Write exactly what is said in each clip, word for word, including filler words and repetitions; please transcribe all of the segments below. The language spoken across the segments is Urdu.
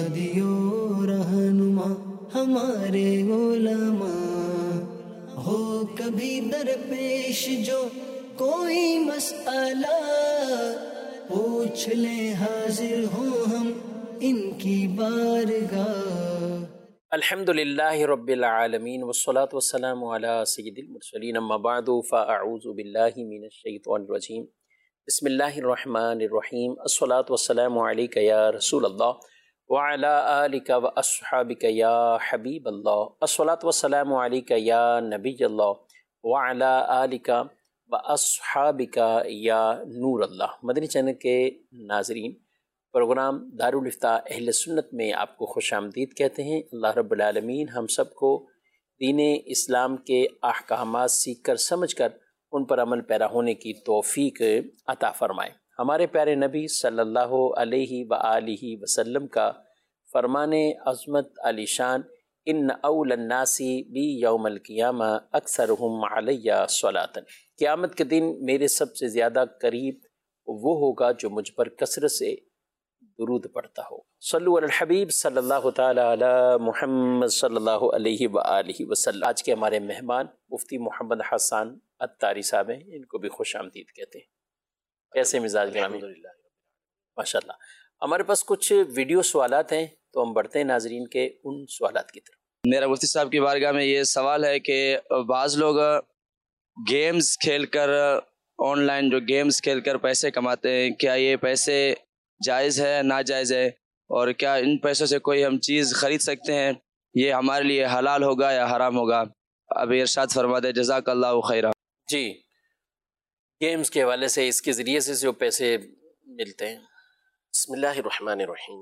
ہادیو رہنما ہمارے علماء، ہو کبھی درپیش جو کوئی مسئلہ پوچھ لیں، حاضر ہوں ہم ان کی بارگاہ۔ الحمد للہ رب العالمین والصلاة والسلام علی سید المرسلین، اما بعد فاعوذ باللہ من الشیطان الرجیم، بسم اللہ الرحمن الرحیم، الصلاة والسلام علیک یا رسول اللہ وعلی آلک واصحابک یا حبیب اللہ، الصلاة والسلام علیک یا نبی اللہ وعلی آلک واصحابک یا نور اللہ۔ مدنی چینل کے ناظرین، پروگرام دارالفتاء اہل سنت میں آپ کو خوش آمدید کہتے ہیں۔ اللہ رب العالمین ہم سب کو دین اسلام کے احکامات سیکھ کر سمجھ کر ان پر عمل پیرا ہونے کی توفیق عطا فرمائے۔ ہمارے پیارے نبی صلی اللہ علیہ وآلہ وسلم کا فرمان عظمت علی شان، ان اول الناس بی یوم القیامہ اکثرہم علیہ صلاۃ، قیامت کے دن میرے سب سے زیادہ قریب وہ ہوگا جو مجھ پر کثرت سے درود پڑھتا ہو۔ صلو علی الحبیب صلی اللہ تعالی علی محمد صلی اللہ علیہ وآلہ وسلم۔ آج کے ہمارے مہمان مفتی محمد حسان عطاری صاحب ہیں، ان کو بھی خوش آمدید کہتے ہیں۔ کیسے مزاج گرامی؟ ماشاء اللہ۔ ہمارے پاس کچھ ویڈیو سوالات ہیں تو ہم بڑھتے ہیں ناظرین کے ان سوالات کی طرف۔ میرا مفتی صاحب کی بارگاہ میں یہ سوال ہے کہ بعض لوگ گیمز کھیل کر، آن لائن جو گیمز کھیل کر پیسے کماتے ہیں، کیا یہ پیسے جائز ہے ناجائز ہے، اور کیا ان پیسوں سے کوئی ہم چیز خرید سکتے ہیں؟ یہ ہمارے لیے حلال ہوگا یا حرام ہوگا؟ اب ارشاد فرما دے، جزاک اللہ خیرہ۔ جی، گیمز کے حوالے سے اس کے ذریعے سے جو پیسے ملتے ہیں۔ بسم اللہ الرحمن الرحیم۔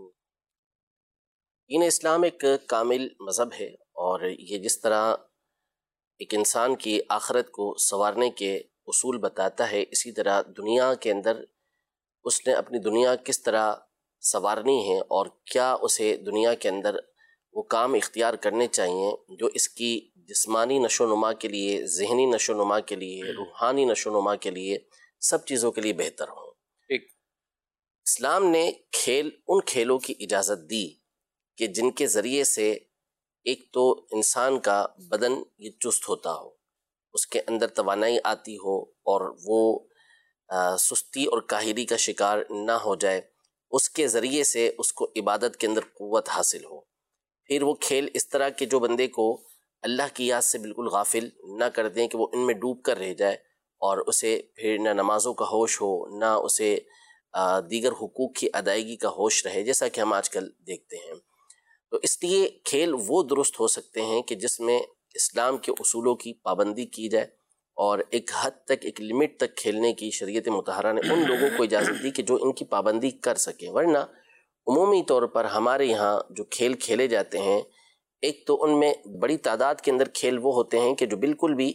دین اسلام ایک کامل مذہب ہے، اور یہ جس طرح ایک انسان کی آخرت کو سنوارنے کے اصول بتاتا ہے، اسی طرح دنیا کے اندر اس نے اپنی دنیا کس طرح سنوارنی ہے اور کیا اسے دنیا کے اندر وہ کام اختیار کرنے چاہیے جو اس کی جسمانی نشو و نما کے لیے، ذہنی نشو و نما کے لیے، روحانی نشو و نما کے لیے، سب چیزوں کے لیے بہتر ہوں۔ ایک اسلام نے کھیل ان کھیلوں کی اجازت دی کہ جن کے ذریعے سے ایک تو انسان کا بدن یہ چست ہوتا ہو، اس کے اندر توانائی آتی ہو، اور وہ سستی اور کاہلی کا شکار نہ ہو جائے، اس کے ذریعے سے اس کو عبادت کے اندر قوت حاصل ہو۔ پھر وہ کھیل اس طرح کے جو بندے کو اللہ کی یاد سے بالکل غافل نہ کر دیں کہ وہ ان میں ڈوب کر رہ جائے، اور اسے پھر نہ نمازوں کا ہوش ہو، نہ اسے دیگر حقوق کی ادائیگی کا ہوش رہے، جیسا کہ ہم آج کل دیکھتے ہیں۔ تو اس لیے کھیل وہ درست ہو سکتے ہیں کہ جس میں اسلام کے اصولوں کی پابندی کی جائے، اور ایک حد تک، ایک لمٹ تک کھیلنے کی شریعت مطہرہ نے ان لوگوں کو اجازت دی کہ جو ان کی پابندی کر سکیں۔ ورنہ عمومی طور پر ہمارے یہاں جو کھیل کھیلے جاتے ہیں، ایک تو ان میں بڑی تعداد کے اندر کھیل وہ ہوتے ہیں کہ جو بالکل بھی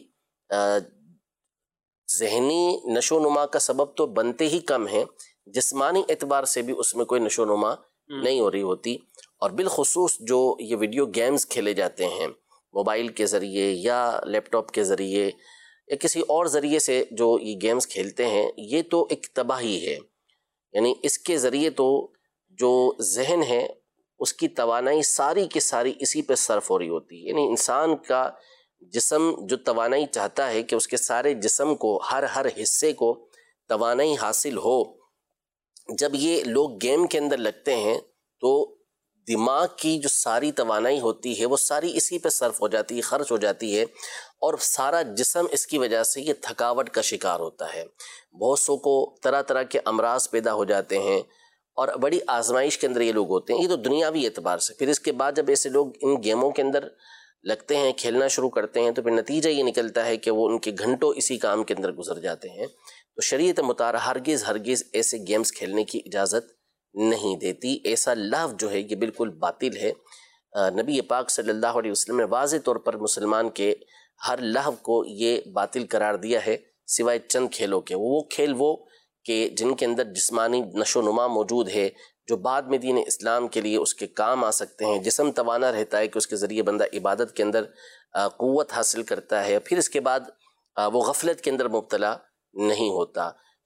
ذہنی نشو و نما کا سبب تو بنتے ہی کم ہیں، جسمانی اعتبار سے بھی اس میں کوئی نشو و نما نہیں ہو رہی ہوتی۔ اور بالخصوص جو یہ ویڈیو گیمز کھیلے جاتے ہیں موبائل کے ذریعے یا لیپ ٹاپ کے ذریعے یا کسی اور ذریعے سے جو یہ گیمز کھیلتے ہیں، یہ تو ایک تباہی ہے۔ یعنی اس کے ذریعے تو جو ذہن ہے اس کی توانائی ساری کی ساری اسی پہ صرف ہو رہی ہوتی ہے۔ یعنی انسان کا جسم جو توانائی چاہتا ہے کہ اس کے سارے جسم کو، ہر ہر حصے کو توانائی حاصل ہو، جب یہ لوگ گیم کے اندر لگتے ہیں تو دماغ کی جو ساری توانائی ہوتی ہے وہ ساری اسی پہ صرف ہو جاتی ہے، خرچ ہو جاتی ہے، اور سارا جسم اس کی وجہ سے یہ تھکاوٹ کا شکار ہوتا ہے۔ بہت سو کو طرح طرح کے امراض پیدا ہو جاتے ہیں، اور بڑی آزمائش کے اندر یہ لوگ ہوتے ہیں۔ یہ تو دنیاوی اعتبار سے۔ پھر اس کے بعد جب ایسے لوگ ان گیموں کے اندر لگتے ہیں، کھیلنا شروع کرتے ہیں، تو پھر نتیجہ یہ نکلتا ہے کہ وہ ان کے گھنٹوں اسی کام کے اندر گزر جاتے ہیں۔ تو شریعت مطہرہ ہرگز ہرگز ایسے گیمز کھیلنے کی اجازت نہیں دیتی۔ ایسا لہو جو ہے یہ بالکل باطل ہے۔ نبی پاک صلی اللہ علیہ وسلم نے واضح طور پر مسلمان کے ہر لہو کو یہ باطل قرار دیا ہے، سوائے چند کھیلوں کے۔ وہ کھیل وہ کہ جن کے اندر جسمانی نشو و نما موجود ہے، جو بعد میں دین اسلام کے لیے اس کے کام آ سکتے ہیں، جسم توانا رہتا ہے کہ اس کے ذریعے بندہ عبادت کے اندر قوت حاصل کرتا ہے، پھر اس کے بعد وہ غفلت کے اندر مبتلا نہیں ہوتا۔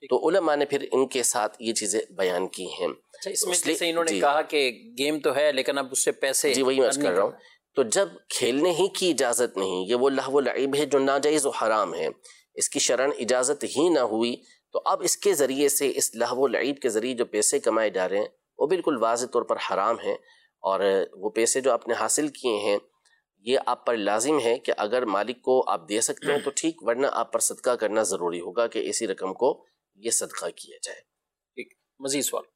تو علماء نے پھر ان کے ساتھ یہ چیزیں بیان کی ہیں. اچھا اس میں جیسے انہوں نے کہا کہ گیم تو ہے لیکن اب اس سے پیسے، جی وہی میں عرض کر رہا ہوں. تو جب کھیلنے ہی کی اجازت نہیں، یہ وہ لہو و لعب ہے جو ناجائز و حرام ہے، اس کی شرعاً اجازت ہی نہ ہوئی، تو اب اس کے ذریعے سے، اس لہو و لعب کے ذریعے جو پیسے کمائے جا رہے ہیں وہ بالکل واضح طور پر حرام ہیں. اور وہ پیسے جو آپ نے حاصل کیے ہیں یہ آپ پر لازم ہے کہ اگر مالک کو آپ دے سکتے ہیں تو ٹھیک، ورنہ آپ پر صدقہ کرنا ضروری ہوگا کہ اسی رقم کو یہ صدقہ کیا جائے. ٹھیک. مزید سوال.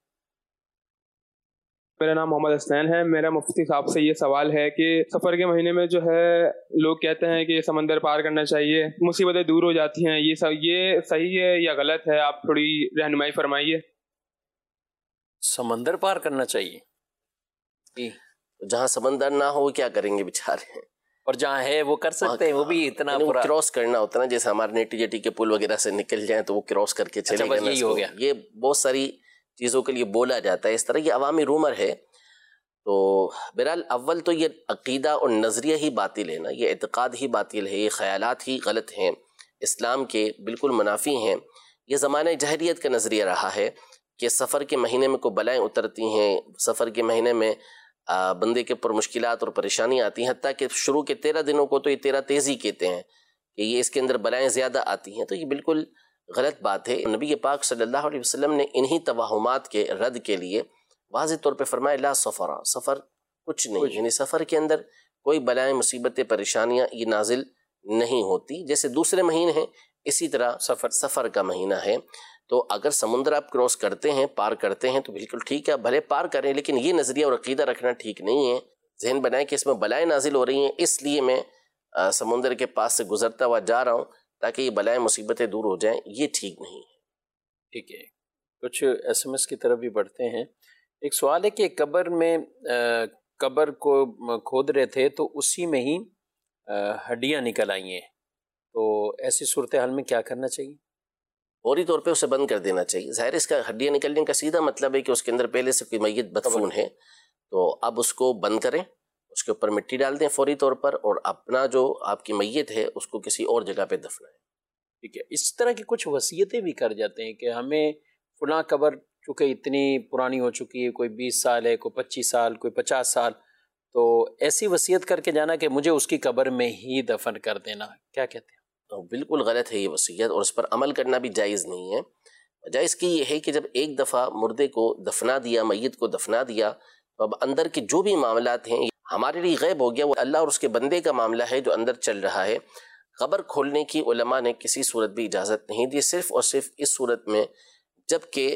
میرا نام محمد حسین ہے. میرا مفتی صاحب سے یہ سوال ہے کہ سفر کے مہینے میں جو ہے لوگ کہتے ہیں کہ سمندر پار کرنا چاہیے، مصیبتیں دور ہو جاتی ہیں، یہ سب یہ صحیح ہے یا غلط ہے؟ آپ تھوڑی رہنمائی فرمائیے. سمندر پار کرنا چاہیے، جہاں سمندر نہ ہو کیا کریں گے بیچارے، اور جہاں ہے وہ کر سکتے ہیں، وہ بھی اتنا پورا کراس کرنا ہوتا ہے نا، جیسے ہمارے نیٹی جیٹی کے پل وغیرہ سے نکل جائیں تو وہ کراس کر کے چلے گئے. یہی ہو گیا. یہ بہت ساری چیزوں کے لیے بولا جاتا ہے اس طرح، یہ عوامی رومر ہے. تو بہرحال اول تو یہ عقیدہ اور نظریہ ہی باطل ہے نا، یہ اعتقاد ہی باطل ہے، یہ خیالات ہی غلط ہیں، اسلام کے بالکل منافی ہیں. یہ زمانہ جاہلیت کا نظریہ رہا ہے کہ سفر کے مہینے میں کوئی بلائیں اترتی ہیں، سفر کے مہینے میں بندے کے پر مشکلات اور پریشانی آتی ہیں، حتیٰ کہ شروع کے تیرہ دنوں کو تو یہ تیرہ تیزی کہتے ہیں کہ یہ اس کے اندر بلائیں زیادہ آتی ہیں. تو یہ بالکل غلط بات ہے. نبی پاک صلی اللہ علیہ وسلم نے انہی توہمات کے رد کے لیے واضح طور پہ فرمایا لا سفر، سفر کچھ نہیں، یعنی سفر کے اندر کوئی بلائیں، مصیبتیں، پریشانیاں یہ نازل نہیں ہوتی. جیسے دوسرے مہینے ہیں اسی طرح سفر سفر کا مہینہ ہے. تو اگر سمندر آپ کراس کرتے ہیں، پار کرتے ہیں تو بالکل ٹھیک ہے، بھلے پار کریں، لیکن یہ نظریہ اور عقیدہ رکھنا ٹھیک نہیں ہے. ذہن بنائیں کہ اس میں بلائیں نازل ہو رہی ہیں اس لیے میں سمندر کے پاس سے گزرتا ہوا جا رہا ہوں تاکہ یہ بلائیں مصیبتیں دور ہو جائیں، یہ ٹھیک نہیں ہے. ٹھیک ہے. کچھ ایس ایم ایس کی طرف بھی بڑھتے ہیں. ایک سوال ہے کہ قبر میں قبر کو کھود رہے تھے تو اسی میں ہی ہڈیاں نکل آئی ہیں، تو ایسی صورتحال میں کیا کرنا چاہیے؟ فوری طور پہ اسے بند کر دینا چاہیے. ظاہر اس کا ہڈیاں نکلنے کا سیدھا مطلب ہے کہ اس کے اندر پہلے سے کوئی میت بدفون ہے، تو اب اس کو بند کریں، اس کے اوپر مٹی ڈال دیں فوری طور پر، اور اپنا جو آپ کی میت ہے اس کو کسی اور جگہ پہ دفنائیں. ٹھیک ہے. اس طرح کی کچھ وصیتیں بھی کر جاتے ہیں کہ ہمیں فلاں قبر چونکہ اتنی پرانی ہو چکی ہے، کوئی بیس سال ہے، کوئی پچیس سال، کوئی پچاس سال، تو ایسی وصیت کر کے جانا کہ مجھے اس کی قبر میں ہی دفن کر دینا، کیا کہتے ہیں؟ بالکل غلط ہے یہ وصیت، اور اس پر عمل کرنا بھی جائز نہیں ہے. جائز کی یہ ہے کہ جب ایک دفعہ مردے کو دفنا دیا، میت کو دفنا دیا، تو اب اندر کے جو بھی معاملات ہیں ہمارے لیے غیب ہو گیا، وہ اللہ اور اس کے بندے کا معاملہ ہے جو اندر چل رہا ہے. قبر کھولنے کی علماء نے کسی صورت بھی اجازت نہیں دی، صرف اور صرف اس صورت میں جب کہ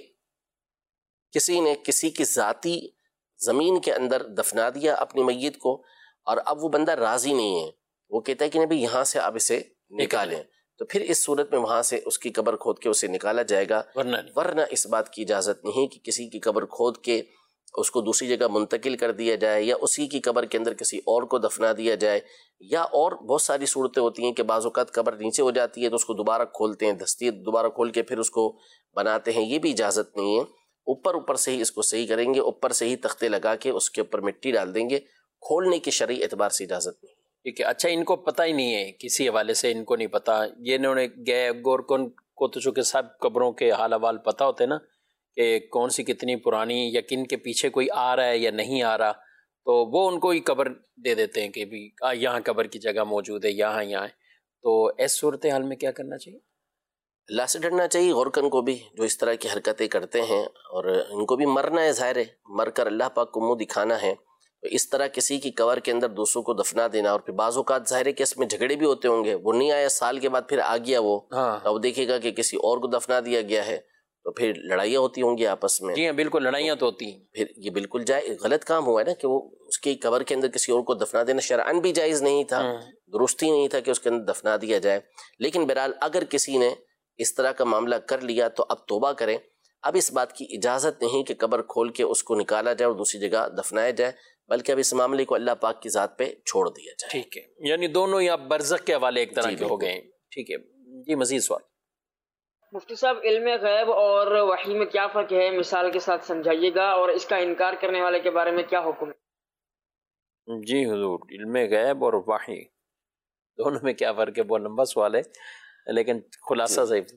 کسی نے کسی کی ذاتی زمین کے اندر دفنا دیا اپنی میت کو، اور اب وہ بندہ راضی نہیں ہے، وہ کہتا ہے کہ نہیں یہاں سے آپ اسے نکالیں، تو پھر اس صورت میں وہاں سے اس کی قبر کھود کے اسے نکالا جائے گا. ورنہ ورنہ اس بات کی اجازت نہیں کہ کسی کی قبر کھود کے اس کو دوسری جگہ منتقل کر دیا جائے، یا اسی کی قبر کے اندر کسی اور کو دفنا دیا جائے. یا اور بہت ساری صورتیں ہوتی ہیں کہ بعض اوقات قبر نیچے ہو جاتی ہے تو اس کو دوبارہ کھولتے ہیں، دستی دوبارہ کھول کے پھر اس کو بناتے ہیں، یہ بھی اجازت نہیں ہے. اوپر اوپر سے ہی اس کو صحیح کریں گے، اوپر سے ہی تختے لگا کے اس کے اوپر مٹی ڈال دیں گے، کھولنے کی شرعی اعتبار سے اجازت نہیں. ٹھیک ہے. اچھا ان کو پتہ ہی نہیں ہے، کسی حوالے سے ان کو نہیں پتا، یہ انہوں نے گئے گورکن کو تو چونکہ سب قبروں کے حال احوال پتہ ہوتے نا کہ کون سی کتنی پرانی، یا کن کے پیچھے کوئی آ رہا ہے یا نہیں آ رہا، تو وہ ان کو ہی قبر دے دیتے ہیں کہ بھی یہاں قبر کی جگہ موجود ہے، یہاں یہاں ہے. تو اس صورتحال میں کیا کرنا چاہیے؟ اللہ سے ڈرنا چاہیے. غورکن کو بھی جو اس طرح کی حرکتیں کرتے ہیں، اور ان کو بھی مرنا ہے، ظاہر ہے مر کر اللہ پاک کو منہ دکھانا ہے. تو اس طرح کسی کی قبر کے اندر دوسروں کو دفنا دینا، اور پھر بعض اوقات ظاہر ہے کہ اس میں جھگڑے بھی ہوتے ہوں گے، وہ نہیں آیا سال کے بعد پھر آ گیا وہ، اب دیکھے گا کہ کسی اور کو دفنا دیا گیا ہے، تو پھر لڑائیاں ہوتی ہوں گی آپس میں. جی ہاں بالکل، لڑائیاں تو ہوتی ہیں. پھر یہ بالکل جائے غلط کام ہوا ہے نا کہ وہ اس کی قبر کے اندر کسی اور کو دفنا دینا شرعاً بھی جائز نہیں تھا، درست ہی نہیں تھا کہ اس کے اندر دفنا دیا جائے. لیکن بہرحال اگر کسی نے اس طرح کا معاملہ کر لیا تو اب توبہ کریں. اب اس بات کی اجازت نہیں کہ قبر کھول کے اس کو نکالا جائے اور دوسری جگہ دفنایا جائے، بلکہ اب اس معاملے کو اللہ پاک کی ذات پہ چھوڑ دیا جائے. ٹھیک ہے. یعنی دونوں یا برزخ کے حوالے ایک طرح کے ہو گئے ہیں. ٹھیک ہے جی. مزید سوال. مفتی صاحب علم غیب اور وحی میں کیا فرق ہے؟ مثال کے ساتھ سمجھائیے گا. اور اس کا انکار کرنے والے کے بارے میں کیا حکم ہے؟ جی حضور، علم غیب اور وحی دونوں میں کیا فرق ہے؟ بہت لمبا سوال ہے لیکن خلاصہ صحیح.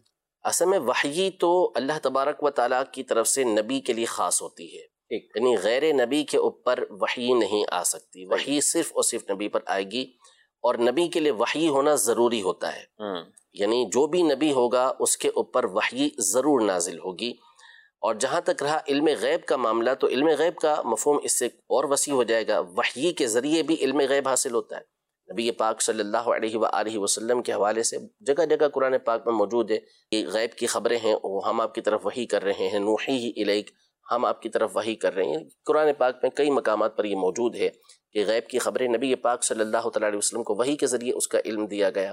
اصل میں وحی تو اللہ تبارک و تعالیٰ کی طرف سے نبی کے لیے خاص ہوتی ہے، یعنی غیر نبی کے اوپر وحی نہیں آ سکتی، وحی صرف اور صرف نبی پر آئے گی، اور نبی کے لیے وحی ہونا ضروری ہوتا ہے، یعنی جو بھی نبی ہوگا اس کے اوپر وحی ضرور نازل ہوگی۔ اور جہاں تک رہا علم غیب کا معاملہ، تو علم غیب کا مفہوم اس سے اور وسیع ہو جائے گا، وحی کے ذریعے بھی علم غیب حاصل ہوتا ہے۔ نبی پاک صلی اللہ علیہ وآلہ وسلم کے حوالے سے جگہ جگہ قرآن پاک میں موجود ہے کہ غیب کی خبریں ہیں، وہ ہم آپ کی طرف وحی کر رہے ہیں، نوحی الیک، ہم آپ کی طرف وحی کر رہے ہیں۔ قرآن پاک میں کئی مقامات پر یہ موجود ہے کہ غیب کی خبریں نبی پاک صلی اللہ تعالیٰ علیہ وسلم کو وحی کے ذریعے اس کا علم دیا گیا،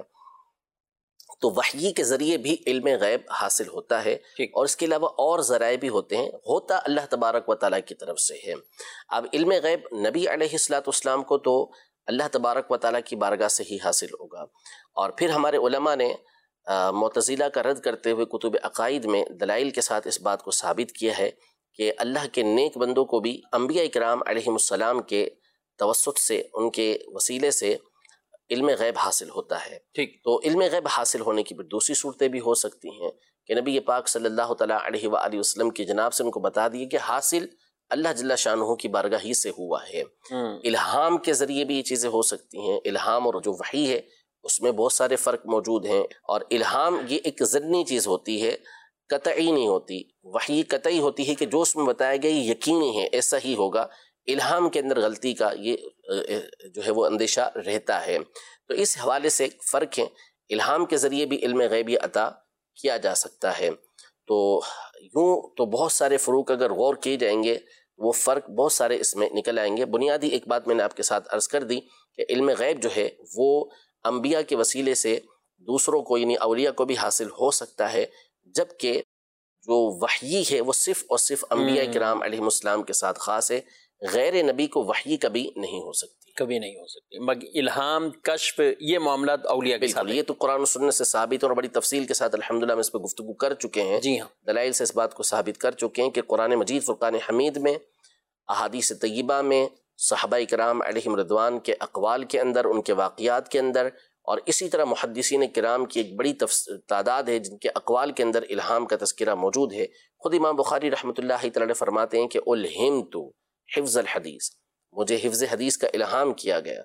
تو وحی کے ذریعے بھی علم غیب حاصل ہوتا ہے، اور اس کے علاوہ اور ذرائع بھی ہوتے ہیں، ہوتا اللہ تبارک و تعالیٰ کی طرف سے ہے۔ اب علم غیب نبی علیہ الصلوۃ والسلام کو تو اللہ تبارک و تعالیٰ کی بارگاہ سے ہی حاصل ہوگا، اور پھر ہمارے علماء نے معتزلہ کا رد کرتے ہوئے کتب عقائد میں دلائل کے ساتھ اس بات کو ثابت کیا ہے کہ اللہ کے نیک بندوں کو بھی انبیاء کرام علیہم السلام کے توسط سے، ان کے وسیلے سے علم غیب حاصل ہوتا ہے۔ ٹھیک، تو علم غیب حاصل ہونے کی پھر دوسری صورتیں بھی ہو سکتی ہیں کہ نبی پاک صلی اللہ تعالیٰ علیہ وآلہ وسلم کی جناب سے ان کو بتا دیے کہ حاصل اللہ جل شانہ کی بارگاہ ہی سے ہوا ہے۔ الہام کے ذریعے بھی یہ چیزیں ہو سکتی ہیں، الہام اور جو وحی ہے اس میں بہت سارے فرق موجود ہیں، اور الہام یہ ایک ضمنی چیز ہوتی ہے، قطعی نہیں ہوتی، وحی قطعی ہوتی ہے کہ جو اس میں بتایا گیا یہ یقینی ہے، ایسا ہی ہوگا۔ الہام کے اندر غلطی کا یہ جو ہے وہ اندیشہ رہتا ہے، تو اس حوالے سے فرق ہے۔ الہام کے ذریعے بھی علم غیبی عطا کیا جا سکتا ہے، تو یوں تو بہت سارے فروق اگر غور کیے جائیں گے وہ فرق بہت سارے اس میں نکل آئیں گے۔ بنیادی ایک بات میں نے آپ کے ساتھ عرض کر دی کہ علم غیب جو ہے وہ انبیاء کے وسیلے سے دوسروں کو یعنی اولیاء کو بھی حاصل ہو سکتا ہے، جبکہ جو وحی ہے وہ صرف اور صرف انبیاء کرام علیہم السلام کے ساتھ خاص ہے، غیر نبی کو وحی کبھی نہیں ہو سکتی، کبھی نہیں ہو سکتی، مگر الہام، کشف، یہ معاملات اولیاء کے ساتھ، یہ تو قرآن و سنت سے ثابت اور بڑی تفصیل کے ساتھ الحمدللہ میں اس پہ گفتگو کر چکے ہیں، جی ہاں، دلائل سے اس بات کو ثابت کر چکے ہیں کہ قرآن مجید فرقان حمید میں، احادیث طیبہ میں، صحابہ کرام علیہم رضوان کے اقوال کے اندر، ان کے واقعات کے اندر، اور اسی طرح محدثین کرام کی ایک بڑی تعداد ہے جن کے اقوال کے اندر الہام کا تذکرہ موجود ہے۔ خود امام بخاری رحمۃ اللہ تعالی فرماتے ہیں کہ الہمت حفظ الحدیث، مجھے حفظ حدیث کا الہام کیا گیا۔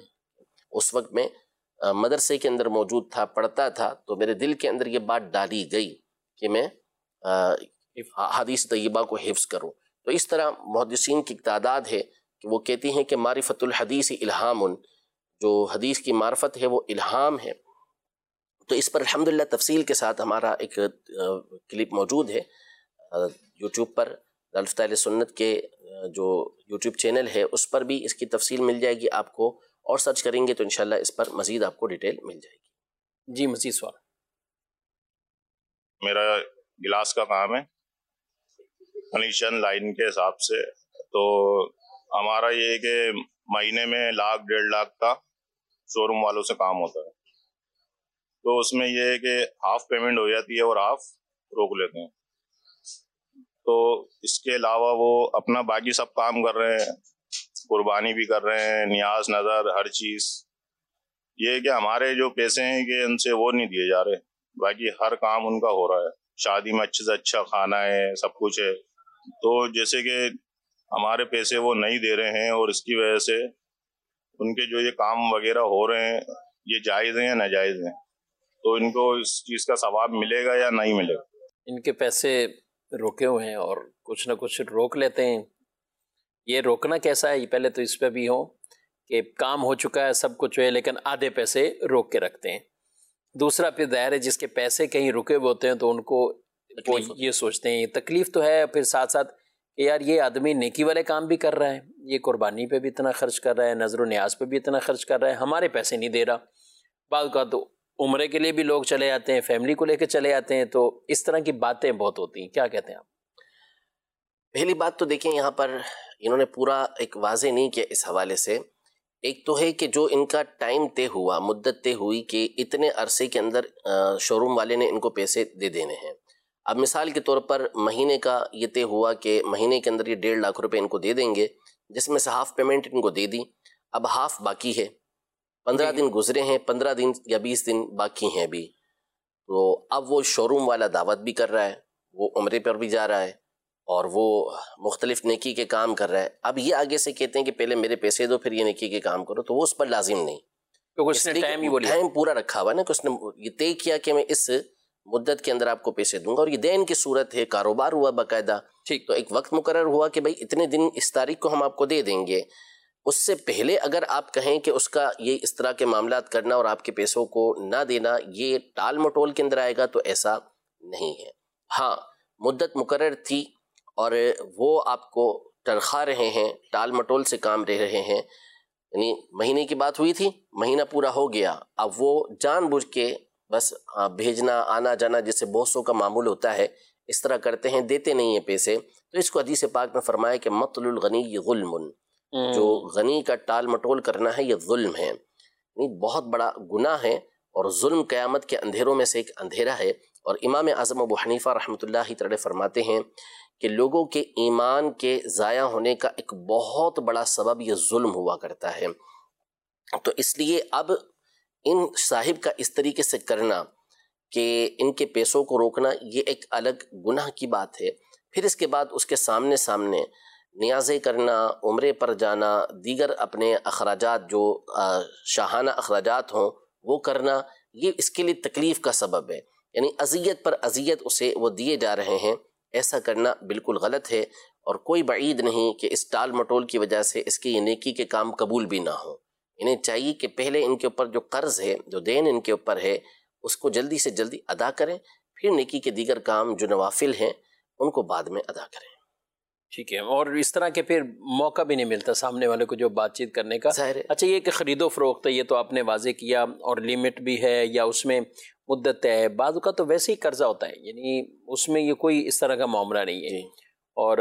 اس وقت میں مدرسے کے اندر موجود تھا، پڑھتا تھا، تو میرے دل کے اندر یہ بات ڈالی گئی کہ میں حدیث طیبہ کو حفظ کروں۔ تو اس طرح محدثین کی تعداد ہے کہ وہ کہتی ہیں کہ معرفت الحدیث الہام، جو حدیث کی معرفت ہے وہ الہام ہے۔ تو اس پر الحمدللہ تفصیل کے ساتھ ہمارا ایک کلپ موجود ہے یوٹیوب پر، دارالفتہ سنت کے جو یوٹیوب چینل ہے اس پر بھی اس کی تفصیل مل جائے گی آپ کو، اور سرچ کریں گے تو انشاءاللہ اس پر مزید آپ کو ڈیٹیل مل جائے گی۔ جی مزید سوال؟ میرا گلاس کا کام ہے کنیکشن لائن کے حساب سے، تو ہمارا یہ ہے کہ مہینے میں لاکھ ڈیڑھ لاکھ کا شو روم والوں سے کام ہوتا ہے، تو اس میں یہ ہے کہ ہاف پیمنٹ ہو جاتی ہے اور ہاف روک لیتے ہیں، تو اس کے علاوہ وہ اپنا باقی سب کام کر رہے ہیں، قربانی بھی کر رہے ہیں، نیاز نظر ہر چیز۔ یہ ہے کہ ہمارے جو پیسے ہیں کہ ان سے وہ نہیں دیے جا رہے، باقی ہر کام ان کا ہو رہا ہے، شادی میں اچھے سے اچھا کھانا ہے، سب کچھ ہے، تو جیسے کہ ہمارے پیسے وہ نہیں دے رہے ہیں، اور اس کی وجہ سے ان کے جو یہ کام وغیرہ ہو رہے ہیں یہ جائز ہیں یا ناجائز ہیں، تو ان کو اس چیز کا ثواب ملے گا یا نہیں ملے گا؟ ان کے پیسے روکے ہوئے ہیں اور کچھ نہ کچھ روک لیتے ہیں، یہ روکنا کیسا ہے؟ پہلے تو اس پہ بھی ہو کہ کام ہو چکا ہے سب کچھ ہے لیکن آدھے پیسے روک کے رکھتے ہیں۔ دوسرا پھر ظاہر ہے جس کے پیسے کہیں رکے ہوئے ہوتے ہیں تو ان کو وہ یہ سوچتے ہیں، یہ تکلیف تو ہے، پھر ساتھ ساتھ کہ یار یہ آدمی نیکی والے کام بھی کر رہا ہے، یہ قربانی پہ بھی اتنا خرچ کر رہا ہے، نظر و نیاز پہ بھی اتنا خرچ کر رہا ہے، ہمارے پیسے نہیں دے رہا۔ بعض کا تو عمرے کے لیے بھی لوگ چلے جاتے ہیں، فیملی کو لے کے چلے جاتے ہیں، تو اس طرح کی باتیں بہت ہوتی ہیں، کیا کہتے ہیں آپ؟ پہلی بات تو دیکھیں یہاں پر انہوں نے پورا ایک واضح نہیں کیا اس حوالے سے۔ ایک تو ہے کہ جو ان کا ٹائم طے ہوا، مدت طے ہوئی کہ اتنے عرصے کے اندر شو روم والے نے ان کو پیسے دے دینے ہیں۔ اب مثال کے طور پر مہینے کا یہ طے ہوا کہ مہینے کے اندر یہ ڈیڑھ لاکھ روپے ان کو دے دیں گے، جس میں سے ہاف پیمنٹ ان کو دے دی، اب ہاف باقی ہے، پندرہ دن گزرے ہیں، پندرہ دن یا بیس دن باقی ہیں ابھی، تو اب وہ شو روم والا دعوت بھی کر رہا ہے، وہ عمرے پر بھی جا رہا ہے، اور وہ مختلف نیکی کے کام کر رہا ہے. اب یہ آگے سے کہتے ہیں کہ پہلے میرے پیسے دو پھر یہ نیکی کے کام کرو، تو وہ اس پر لازم نہیں، کیونکہ اس نے ٹائم ہی بولی، ٹائم پورا رکھا ہوا ہے نا، کہ اس نے یہ طے کیا کہ میں اس مدت کے اندر آپ کو پیسے دوں گا، اور یہ دین کی صورت ہے، کاروبار ہوا باقاعدہ. ٹھیک، تو ایک وقت مقرر ہوا کہ بھائی اتنے دن اس تاریخ کو ہم آپ کو دے دیں گے. اس سے پہلے اگر آپ کہیں کہ اس کا یہ اس طرح کے معاملات کرنا اور آپ کے پیسوں کو نہ دینا یہ ٹال مٹول کے اندر آئے گا، تو ایسا نہیں ہے. ہاں مدت مقرر تھی اور وہ آپ کو تنخواہ رہے ہیں، ٹال مٹول سے کام رہ رہے ہیں، یعنی مہینے کی بات ہوئی تھی، مہینہ پورا ہو گیا، اب وہ جان بوجھ کے بس بھیجنا آنا جانا جیسے بہت سو کا معمول ہوتا ہے اس طرح کرتے ہیں، دیتے نہیں ہیں پیسے. تو اس کو حدیث پاک میں فرمایا کہ مطل الغنی ظلم، جو غنی کا ٹال مٹول کرنا ہے یہ ظلم ہے، یعنی بہت بڑا گناہ ہے، اور ظلم قیامت کے اندھیروں میں سے ایک اندھیرا ہے. اور امام اعظم ابو حنیفہ رحمۃ اللہ تعالی فرماتے ہیں کہ لوگوں کے ایمان کے ضائع ہونے کا ایک بہت بڑا سبب یہ ظلم ہوا کرتا ہے. تو اس لیے اب ان صاحب کا اس طریقے سے کرنا کہ ان کے پیسوں کو روکنا یہ ایک الگ گناہ کی بات ہے. پھر اس کے بعد اس کے سامنے سامنے نیازیں کرنا، عمرے پر جانا، دیگر اپنے اخراجات جو شاہانہ اخراجات ہوں وہ کرنا، یہ اس کے لیے تکلیف کا سبب ہے، یعنی اذیت پر اذیت اسے وہ دیے جا رہے ہیں. ایسا کرنا بالکل غلط ہے، اور کوئی بعید نہیں کہ اس ٹال مٹول کی وجہ سے اس کے یہ نیکی کے کام قبول بھی نہ ہوں. انہیں چاہیے کہ پہلے ان کے اوپر جو قرض ہے، جو دین ان کے اوپر ہے، اس کو جلدی سے جلدی ادا کریں، پھر نیکی کے دیگر کام جو نوافل ہیں ان کو بعد میں ادا کریں. ٹھیک ہے، اور اس طرح کے پھر موقع بھی نہیں ملتا سامنے والے کو جو بات چیت کرنے کا. اچھا یہ کہ خرید و فروخت ہے، یہ تو آپ نے واضح کیا، اور لیمٹ بھی ہے یا اس میں مدت ہے. بعض کا تو ویسے ہی قرضہ ہوتا ہے، یعنی اس میں یہ کوئی اس طرح کا معاملہ نہیں ہے، اور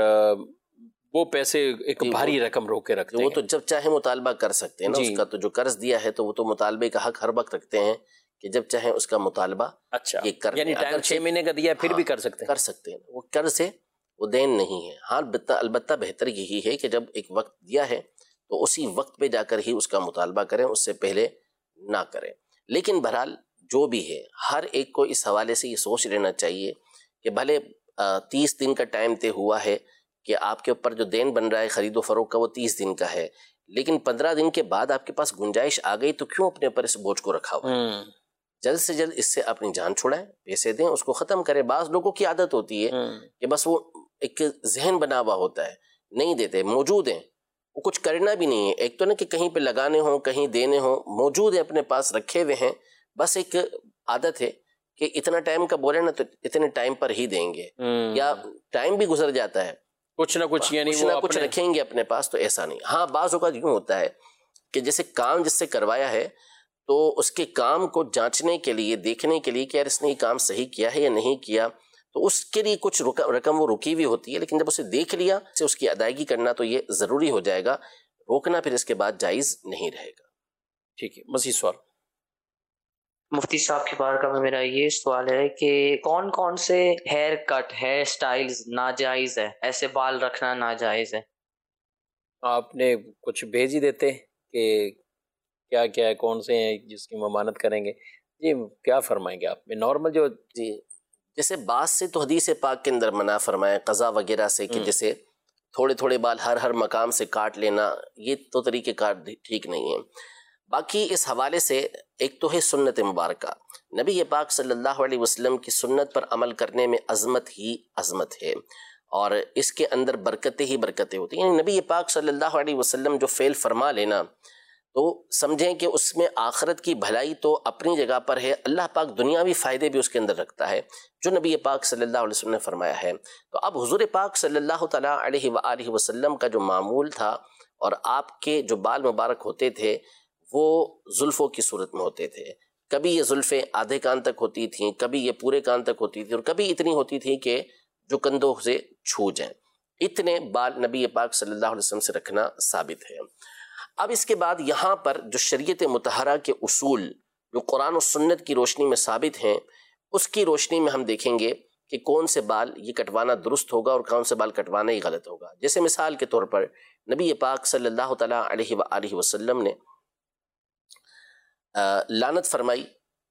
وہ پیسے ایک بھاری رقم روک کے رکھتے ہیں. وہ تو جب چاہے مطالبہ کر سکتے ہیں نا، اس کا تو جو قرض دیا ہے تو وہ تو مطالبے کا حق ہر وقت رکھتے ہیں کہ جب چاہیں اس کا مطالبہ. اچھا، یہ کر یعنی ٹائم چھ مہینے کا دیا پھر بھی کر سکتے ہیں، کر سکتے ہیں. وہ قرض ہے، وہ دین نہیں ہے. ہاں البتہ البتہ بہتر یہی ہے کہ جب ایک وقت دیا ہے تو اسی وقت پہ جا کر ہی اس کا مطالبہ کریں، اس سے پہلے نہ کریں. لیکن بہرحال جو بھی ہے ہر ایک کو اس حوالے سے یہ سوچ لینا چاہیے کہ بھلے تیس دن کا ٹائم طے ہوا ہے کہ آپ کے اوپر جو دین بن رہا ہے خرید و فروخت کا وہ تیس دن کا ہے، لیکن پندرہ دن کے بعد آپ کے پاس گنجائش آ گئی تو کیوں اپنے اوپر اس بوجھ کو رکھا ہوا ہے؟ جلد سے جلد اس سے اپنی جان چھڑائیں، پیسے دیں، اس کو ختم کریں. بعض لوگوں کی عادت ہوتی ہے کہ بس وہ ایک ذہن بنا ہوا ہوتا ہے، نہیں دیتے، موجود ہیں، وہ کچھ کرنا بھی نہیں ہے. ایک تو نا کہ کہیں پہ لگانے ہوں، کہیں دینے ہوں، موجود ہیں اپنے پاس رکھے ہوئے ہیں، بس ایک عادت ہے کہ اتنا ٹائم کا بولے نا تو اتنے ٹائم پر ہی دیں گے، یا ٹائم بھی گزر جاتا ہے، کچھ نہ کچھ یعنی کچھ نہ کچھ رکھیں گے اپنے پاس. تو ایسا نہیں. ہاں بعض اوقات یوں ہوتا ہے کہ جیسے کام جس سے کروایا ہے تو اس کے کام کو جانچنے کے لیے، دیکھنے کے لیے کہ یار اس نے یہ کام صحیح کیا ہے یا نہیں کیا، تو اس کے لیے کچھ رقم وہ رکی ہوئی ہوتی ہے، لیکن جب اسے دیکھ لیا سے اس کی ادائیگی کرنا تو یہ ضروری ہو جائے گا، روکنا پھر اس کے بعد جائز نہیں رہے گا. ٹھیک ہے، مزید سوال. مفتی صاحب کی بارگاہ میں میرا یہ سوال ہے کہ کون کون سے ہیئر کٹ، ہیئر سٹائلز ناجائز ہے، ایسے بال رکھنا ناجائز ہے؟ آپ نے کچھ بھیج ہی دیتے کہ کیا کیا ہے، کون سے ہیں جس کی ممانت کریں گے. جی کیا فرمائیں گے آپ؟ نارمل جو جی جیسے بعض سے تو حدیث پاک کے اندر منع فرمایا قضا وغیرہ سے کہ جیسے تھوڑے تھوڑے بال ہر ہر مقام سے کاٹ لینا، یہ تو طریقہ کار ٹھیک نہیں ہے. باقی اس حوالے سے ایک تو ہے سنت مبارکہ، نبی پاک صلی اللہ علیہ وسلم کی سنت پر عمل کرنے میں عظمت ہی عظمت ہے، اور اس کے اندر برکتیں ہی برکتیں ہوتی ہیں. یعنی نبی پاک صلی اللہ علیہ وسلم جو فعل فرما لینا تو سمجھیں کہ اس میں آخرت کی بھلائی تو اپنی جگہ پر ہے، اللہ پاک دنیاوی فائدے بھی اس کے اندر رکھتا ہے جو نبی پاک صلی اللہ علیہ وسلم نے فرمایا ہے. تو اب حضور پاک صلی اللہ تعالیٰ علیہ وآلہ وسلم کا جو معمول تھا، اور آپ کے جو بال مبارک ہوتے تھے وہ زلفوں کی صورت میں ہوتے تھے. کبھی یہ زلفیں آدھے کان تک ہوتی تھیں، کبھی یہ پورے کان تک ہوتی تھی، اور کبھی اتنی ہوتی تھی کہ جو کندھوں سے چھو جائیں. اتنے بال نبی پاک صلی اللہ علیہ وسلم سے رکھنا ثابت ہے. اب اس کے بعد یہاں پر جو شریعت مطہرہ کے اصول جو قرآن و سنت کی روشنی میں ثابت ہیں، اس کی روشنی میں ہم دیکھیں گے کہ کون سے بال یہ کٹوانا درست ہوگا اور کون سے بال کٹوانا ہی غلط ہوگا. جیسے مثال کے طور پر نبی پاک صلی اللہ تعالیٰ علیہ وآلہ وسلم نے لعنت فرمائی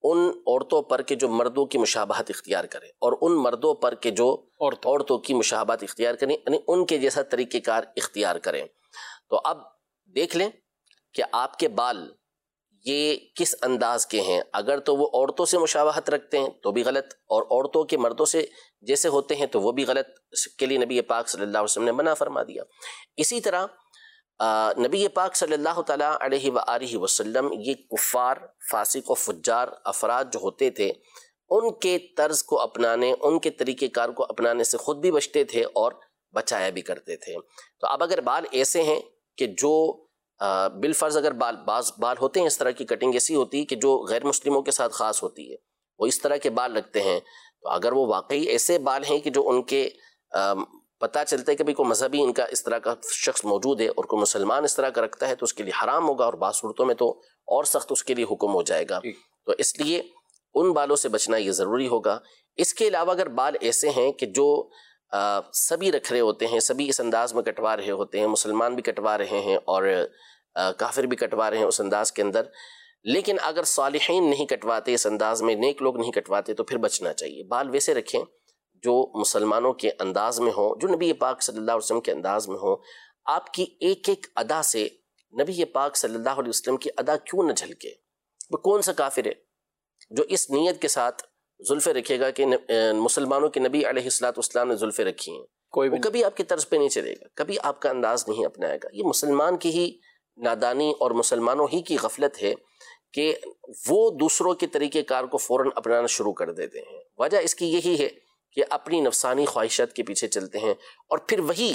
ان عورتوں پر کہ جو مردوں کی مشابہت اختیار کریں، اور ان مردوں پر کہ جو عورتوں کی مشابہت اختیار کریں، یعنی ان کے جیسا طریقہ کار اختیار کریں۔ تو اب دیکھ لیں کہ آپ کے بال یہ کس انداز کے ہیں۔ اگر تو وہ عورتوں سے مشابہت رکھتے ہیں تو بھی غلط، اور عورتوں کے مردوں سے جیسے ہوتے ہیں تو وہ بھی غلط، اس کے لیے نبی پاک صلی اللہ علیہ وسلم نے منع فرما دیا۔ اسی طرح نبی پاک صلی اللہ تعالیٰ علیہ وآلہ وسلم یہ کفار، فاسق و فجار افراد جو ہوتے تھے، ان کے طرز کو اپنانے، ان کے طریقہ کار کو اپنانے سے خود بھی بچتے تھے اور بچایا بھی کرتے تھے۔ تو اب اگر بال ایسے ہیں کہ جو بالفرض اگر بال بعض بال ہوتے ہیں اس طرح کی کٹنگ ایسی ہوتی ہے کہ جو غیر مسلموں کے ساتھ خاص ہوتی ہے، وہ اس طرح کے بال رکھتے ہیں، تو اگر وہ واقعی ایسے بال ہیں کہ جو ان کے پتہ چلتا ہے کہ بھی کوئی مذہبی ان کا اس طرح کا شخص موجود ہے اور کوئی مسلمان اس طرح کا رکھتا ہے تو اس کے لیے حرام ہوگا، اور بعض صورتوں میں تو اور سخت اس کے لیے حکم ہو جائے گا۔ تو اس لیے ان بالوں سے بچنا یہ ضروری ہوگا۔ اس کے علاوہ اگر بال ایسے ہیں کہ جو آ, سبھی رکھ رہے ہوتے ہیں، سبھی اس انداز میں کٹوا رہے ہوتے ہیں، مسلمان بھی کٹوا رہے ہیں اور آ, کافر بھی کٹوا رہے ہیں اس انداز کے اندر، لیکن اگر صالحین نہیں کٹواتے اس انداز میں، نیک لوگ نہیں کٹواتے، تو پھر بچنا چاہیے۔ بال ویسے رکھیں جو مسلمانوں کے انداز میں ہوں، جو نبی پاک صلی اللہ علیہ وسلم کے انداز میں ہوں۔ آپ کی ایک ایک ادا سے نبی پاک صلی اللہ علیہ وسلم کی ادا کیوں نہ جھلکے؟ وہ کون سا کافر ہے جو اس نیت کے ساتھ زلفیں رکھے گا کہ مسلمانوں کے نبی علیہ الصلوۃ والسلام نے زلفیں رکھی ہیں؟ کوئی بھی کبھی آپ کی طرز پہ نہیں چلے گا، کبھی آپ کا انداز نہیں اپنائے گا۔ یہ مسلمان کی ہی نادانی اور مسلمانوں ہی کی غفلت ہے کہ وہ دوسروں کے طریقہ کار کو فوراً اپنانا شروع کر دیتے ہیں۔ وجہ اس کی یہی ہے کہ اپنی نفسانی خواہشات کے پیچھے چلتے ہیں، اور پھر وہی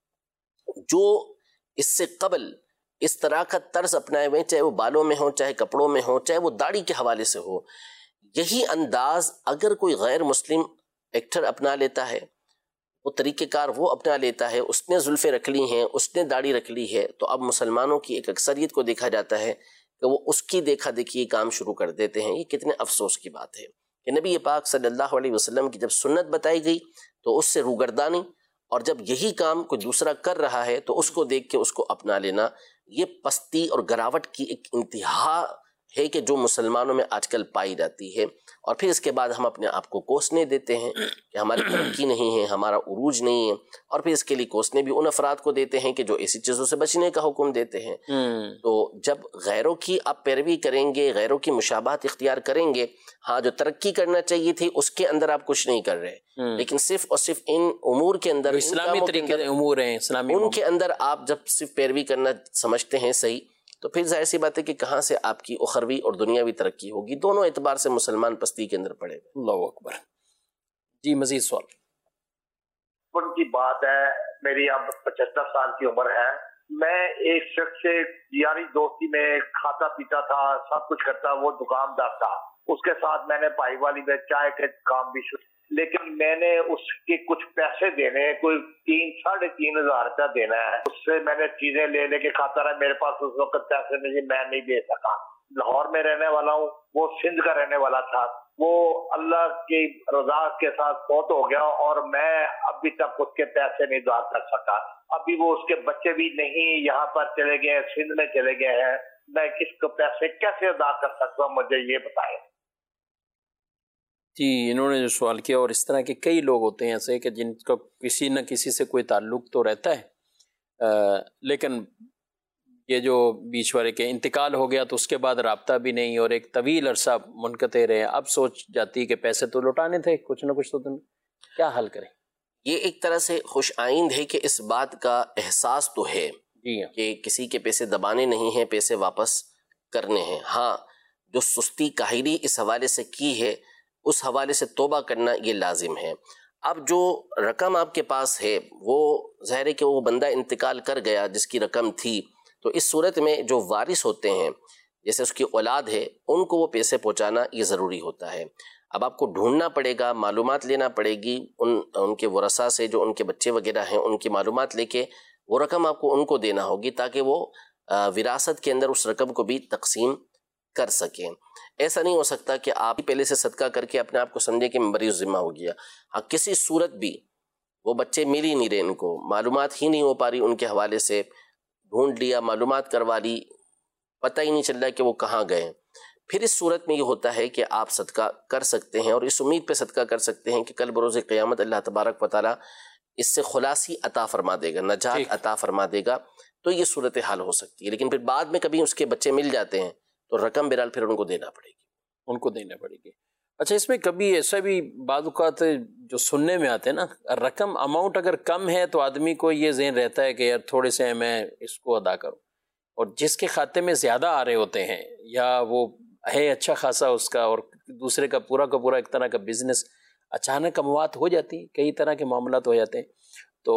جو اس سے قبل اس طرح کا طرز اپنائے ہوئے، چاہے وہ بالوں میں ہو، چاہے کپڑوں میں ہو، چاہے وہ داڑھی کے حوالے سے ہو، یہی انداز اگر کوئی غیر مسلم ایکٹر اپنا لیتا ہے، وہ طریقہ کار وہ اپنا لیتا ہے، اس نے زلفیں رکھ لی ہیں، اس نے داڑھی رکھ لی ہے، تو اب مسلمانوں کی ایک اکثریت کو دیکھا جاتا ہے کہ وہ اس کی دیکھا دیکھی یہ کام شروع کر دیتے ہیں۔ یہ کتنے افسوس کی بات ہے کہ نبی پاک صلی اللہ علیہ وسلم کی جب سنت بتائی گئی تو اس سے روگردانی، اور جب یہی کام کوئی دوسرا کر رہا ہے تو اس کو دیکھ کے اس کو اپنا لینا، یہ پستی اور گراوٹ کی ایک انتہا ہے کہ جو مسلمانوں میں آج کل پائی جاتی ہے۔ اور پھر اس کے بعد ہم اپنے آپ کو کوسنے دیتے ہیں کہ ہماری ترقی نہیں ہے، ہمارا عروج نہیں ہے، اور پھر اس کے لیے کوسنے بھی ان افراد کو دیتے ہیں کہ جو ایسی چیزوں سے بچنے کا حکم دیتے ہیں۔ تو جب غیروں کی آپ پیروی کریں گے، غیروں کی مشابہت اختیار کریں گے، ہاں جو ترقی کرنا چاہیے تھی اس کے اندر آپ کچھ نہیں کر رہے، لیکن صرف اور صرف ان امور کے اندر، اسلامی طریقے امور ہیں، اسلامی ان کے اندر آپ جب صرف پیروی کرنا سمجھتے ہیں صحیح، تو پھر ظاہر سی بات ہے کہ کہاں سے آپ کی اخروی اور دنیاوی ترقی ہوگی؟ دونوں اعتبار سے مسلمان پستی کے اندر پڑے گا۔ اللہ اکبر۔ جی مزید سوال۔ ان کی بات ہے، میری اب پچہتر سال کی عمر ہے، میں ایک شخص سے یاری دوستی میں کھاتا پیتا تھا، سب کچھ کرتا، وہ دکاندار تھا، اس کے ساتھ میں نے بھائی والی میں چائے کے کام بھی شروع، لیکن میں نے اس کے کچھ پیسے دینے، کوئی تین ساڑھے تین ہزار روپیہ دینا ہے، اس سے میں نے چیزیں لے لے کے کھاتا رہا، میرے پاس اس وقت پیسے نہیں، میں نہیں دے سکا۔ لاہور میں رہنے والا ہوں، وہ سندھ کا رہنے والا تھا، وہ اللہ کی رضا کے ساتھ فوت ہو گیا، اور میں ابھی تک اس کے پیسے نہیں ادا کر سکا۔ ابھی وہ اس کے بچے بھی نہیں یہاں پر چلے گئے، سندھ میں چلے گئے ہیں، میں کس کو پیسے کیسے ادا کر سکتا ہوں، مجھے یہ بتائیں۔ جی انہوں نے جو سوال کیا، اور اس طرح کے کئی لوگ ہوتے ہیں ایسے کہ جن کا کسی نہ کسی سے کوئی تعلق تو رہتا ہے، آ, لیکن یہ جو بیچ والے کے انتقال ہو گیا تو اس کے بعد رابطہ بھی نہیں، اور ایک طویل عرصہ منقطع رہے، اب سوچ جاتی کہ پیسے تو لوٹانے تھے، کچھ نہ کچھ تو تم کیا حل کریں؟ یہ ایک طرح سے خوش آئند ہے کہ اس بات کا احساس تو ہے جی کہ کسی کے پیسے دبانے نہیں ہیں، پیسے واپس کرنے ہیں۔ ہاں جو سستی کاہلی اس حوالے سے کی ہے، اس حوالے سے توبہ کرنا یہ لازم ہے۔ اب جو رقم آپ کے پاس ہے وہ ظاہر ہے کہ وہ بندہ انتقال کر گیا جس کی رقم تھی، تو اس صورت میں جو وارث ہوتے ہیں جیسے اس کی اولاد ہے، ان کو وہ پیسے پہنچانا یہ ضروری ہوتا ہے۔ اب آپ کو ڈھونڈنا پڑے گا، معلومات لینا پڑے گی ان ان کے ورثاء سے، جو ان کے بچے وغیرہ ہیں، ان کی معلومات لے کے وہ رقم آپ کو ان کو دینا ہوگی تاکہ وہ وراثت کے اندر اس رقم کو بھی تقسیم کر سکیں۔ ایسا نہیں ہو سکتا کہ آپ پہلے سے صدقہ کر کے اپنے آپ کو سمجھے کہ میں مریض ذمہ ہو گیا۔ ہاں کسی صورت بھی وہ بچے مل ہی نہیں رہے، ان کو معلومات ہی نہیں ہو پا رہی ان کے حوالے سے، ڈھونڈ لیا، معلومات کروا لی، پتہ ہی نہیں چل رہا کہ وہ کہاں گئے، پھر اس صورت میں یہ ہوتا ہے کہ آپ صدقہ کر سکتے ہیں، اور اس امید پہ صدقہ کر سکتے ہیں کہ کل بروز قیامت اللہ تبارک و تعالیٰ اس سے خلاصی عطا فرما دے گا، نجات عطا فرما دے گا، تو یہ صورتحال ہو سکتی ہے۔ لیکن پھر بعد میں کبھی اس کے بچے مل جاتے ہیں تو رقم بہرحال پھر ان کو دینا پڑے گی ان کو دینا پڑے گی اچھا، اس میں کبھی ایسا بھی بعض اوقات جو سننے میں آتے ہیں نا، رقم اماؤنٹ اگر کم ہے تو آدمی کو یہ ذہن رہتا ہے کہ یار تھوڑے سے میں اس کو ادا کروں، اور جس کے کھاتے میں زیادہ آ رہے ہوتے ہیں یا وہ ہے اچھا خاصا اس کا، اور دوسرے کا پورا کا پورا ایک طرح کا بزنس، اچانک اموات ہو جاتی ہیں، کئی طرح کے معاملات ہو جاتے ہیں، تو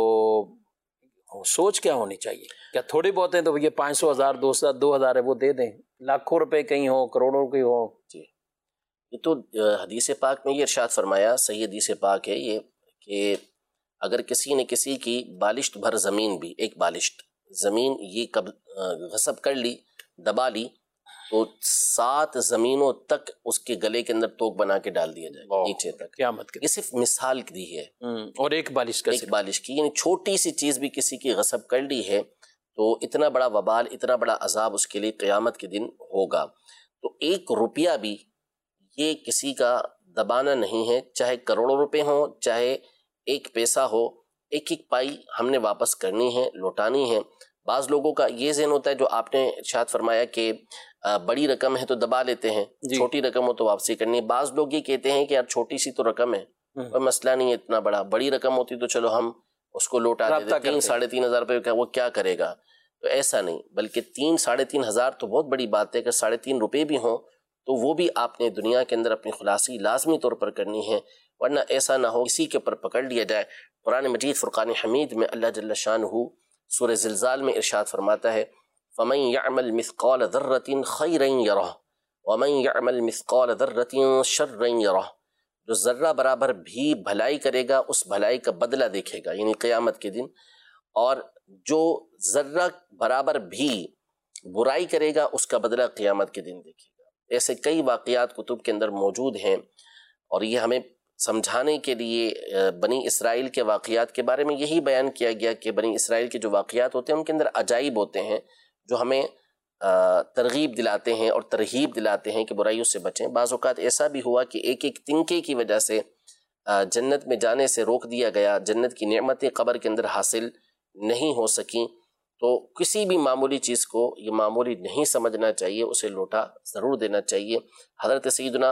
سوچ کیا ہونی چاہیے؟ کیا تھوڑے بہت ہیں تو یہ پانچ سو ہزار دو سو دو ہزار ہے وہ دے دیں، لاکھوں روپے کہیں ہوں، کروڑوں کے ہوں؟ جی، یہ تو حدیث پاک میں یہ ارشاد فرمایا، صحیح حدیث پاک ہے یہ، کہ اگر کسی نے کسی کی بالشت بھر زمین بھی، ایک بالشت زمین یہ کب غصب کر لی، دبا لی، تو سات زمینوں تک اس کے گلے کے اندر توک بنا کے ڈال دیا جائے گا نیچے تک، قیامت کے۔ یہ صرف مثال دی ہے، اور ایک بالش کا ایک بالش کی، یعنی چھوٹی سی چیز بھی کسی کی غصب کر لی ہے تو اتنا بڑا وبال، اتنا بڑا عذاب اس کے لیے قیامت کے دن ہوگا۔ تو ایک روپیہ بھی یہ کسی کا دبانا نہیں ہے، چاہے کروڑوں روپے ہوں، چاہے ایک پیسہ ہو، ایک ایک پائی ہم نے واپس کرنی ہے، لوٹانی ہے۔ بعض لوگوں کا یہ ذہن ہوتا ہے جو آپ نے ارشاد فرمایا کہ بڑی رقم ہے تو دبا لیتے ہیں، چھوٹی رقم ہو تو واپسی کرنی ہے۔ بعض لوگ یہ کہتے ہیں کہ یار چھوٹی سی تو رقم ہے، کوئی مسئلہ نہیں ہے اتنا بڑا، بڑی رقم ہوتی تو چلو ہم اس کو لوٹا دیتے، تین ساڑھے تین ہزار روپے وہ کیا کرے گا، تو ایسا نہیں، بلکہ تین ساڑھے تین ہزار تو بہت بڑی بات ہے، کہ ساڑھے تین روپے بھی ہوں تو وہ بھی آپ نے دنیا کے اندر اپنی خلاصی لازمی طور پر کرنی ہے، ورنہ ایسا نہ ہو کسی کے اوپر پکڑ لیا جائے۔ قرآن مجید فرقان حمید میں اللہ جل شانہ سورہ زلزال میں ارشاد فرماتا ہے، فَمَن يَعْمَلْ مِثْقَالَ ذَرَّةٍ خَيْرًا يَرَهُ وَمَن يَعْمَلْ مِثْقَالَ ذَرَّةٍ شَرًّا يَرَهُ، جو ذرہ برابر بھی بھلائی کرے گا اس بھلائی کا بدلہ دیکھے گا، یعنی قیامت کے دن، اور جو ذرہ برابر بھی برائی کرے گا اس کا بدلہ قیامت کے دن دیکھے گا۔ ایسے کئی واقعات کتب کے اندر موجود ہیں، اور یہ ہمیں سمجھانے کے لیے بنی اسرائیل کے واقعات کے بارے میں یہی بیان کیا گیا کہ بنی اسرائیل کے جو واقعات ہوتے ہیں ان کے اندر عجائب ہوتے ہیں جو ہمیں ترغیب دلاتے ہیں اور ترہیب دلاتے ہیں کہ برائیوں سے بچیں۔ بعض اوقات ایسا بھی ہوا کہ ایک ایک تنکے کی وجہ سے جنت میں جانے سے روک دیا گیا، جنت کی نعمتیں قبر کے اندر حاصل نہیں ہو سکیں، تو کسی بھی معمولی چیز کو یہ معمولی نہیں سمجھنا چاہیے، اسے لوٹا ضرور دینا چاہیے۔ حضرت سیدنا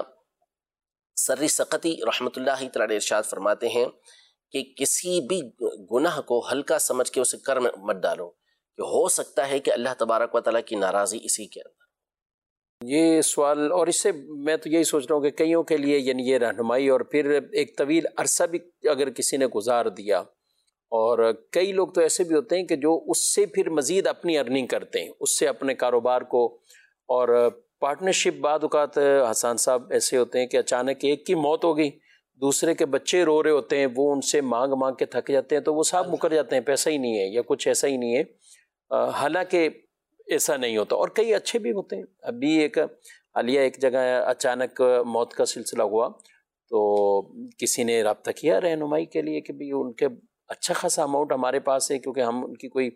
سری سقطی رحمۃ اللہ تعالی ارشاد فرماتے ہیں کہ کسی بھی گناہ کو ہلکا سمجھ کے اسے کر مت ڈالو، کہ ہو سکتا ہے کہ اللہ تبارک و تعالیٰ کی ناراضی اسی کے اندر۔ یہ سوال، اور اس سے میں تو یہی سوچ رہا ہوں کہ کئیوں کے لیے یعنی یہ رہنمائی، اور پھر ایک طویل عرصہ بھی اگر کسی نے گزار دیا، اور کئی لوگ تو ایسے بھی ہوتے ہیں کہ جو اس سے پھر مزید اپنی ارننگ کرتے ہیں، اس سے اپنے کاروبار کو، اور پارٹنرشپ بعد اوقات حسان صاحب ایسے ہوتے ہیں کہ اچانک ایک کی موت ہو گئی، دوسرے کے بچے رو رہے ہوتے ہیں، وہ ان سے مانگ مانگ کے تھک جاتے ہیں تو وہ صاحب مکر جاتے ہیں، پیسہ ہی نہیں ہے یا کچھ ایسا ہی نہیں ہے، حالانکہ ایسا نہیں ہوتا۔ اور کئی اچھے بھی ہوتے ہیں۔ ابھی ایک حالیہ ایک جگہ اچانک موت کا سلسلہ ہوا تو کسی نے رابطہ کیا رہنمائی کے لیے کہ بھی ان کے اچھا خاصا اماؤنٹ ہمارے پاس ہے، کیونکہ ہم ان کی کوئی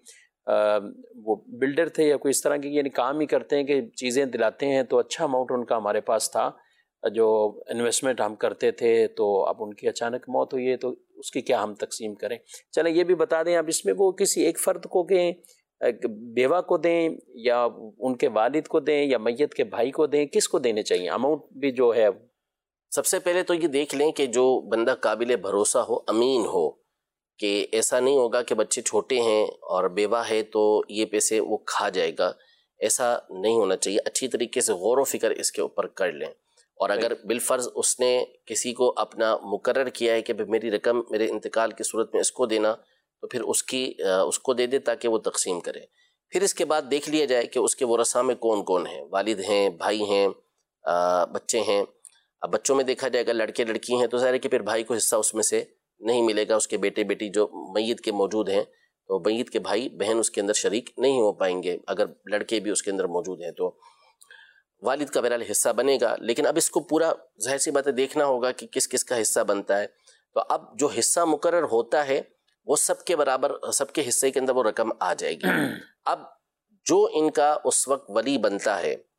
وہ بلڈر تھے یا کوئی اس طرح کی یعنی کام ہی کرتے ہیں کہ چیزیں دلاتے ہیں، تو اچھا اماؤنٹ ان کا ہمارے پاس تھا جو انویسٹمنٹ ہم کرتے تھے، تو اب ان کی اچانک موت ہوئی ہے تو اس کی کیا ہم تقسیم کریں۔ چلیں یہ بھی بتا دیں اب اس میں وہ کسی ایک فرد کو دیں، بیوہ کو دیں، یا ان کے والد کو دیں، یا میت کے بھائی کو دیں، کس کو دینے چاہیے اماؤنٹ بھی جو ہے؟ سب سے پہلے تو یہ دیکھ لیں کہ جو بندہ قابل بھروسہ ہو، امین ہو، کہ ایسا نہیں ہوگا کہ بچے چھوٹے ہیں اور بیوہ ہے تو یہ پیسے وہ کھا جائے گا، ایسا نہیں ہونا چاہیے۔ اچھی طریقے سے غور و فکر اس کے اوپر کر لیں، اور اگر بالفرض اس نے کسی کو اپنا مقرر کیا ہے کہ میری رقم میرے انتقال کی صورت میں اس کو دینا، تو پھر اس کی اس کو دے دے تاکہ وہ تقسیم کرے۔ پھر اس کے بعد دیکھ لیا جائے کہ اس کے ورثاء میں کون کون ہیں، والد ہیں، بھائی ہیں، بچے ہیں۔ اب بچوں میں دیکھا جائے گا لڑکے لڑکی ہیں تو ظاہر ہے کہ پھر بھائی کو حصہ اس میں سے نہیں ملے گا، اس کے بیٹے بیٹی جو میت کے موجود ہیں تو میت کے بھائی بہن اس کے اندر شریک نہیں ہو پائیں گے، اگر لڑکے بھی اس کے اندر موجود ہیں تو والد کا بہرحال حصہ بنے گا۔ لیکن اب اس کو پورا ظاہر سی بات ہے دیکھنا ہوگا کہ کس کس کا حصہ بنتا ہے، تو اب جو حصہ مقرر ہوتا ہے وہ سب کے برابر، سب کے حصے کے اندر وہ رقم آ جائے گی۔ اب جو ان کا اس وقت ولی بنتا ہے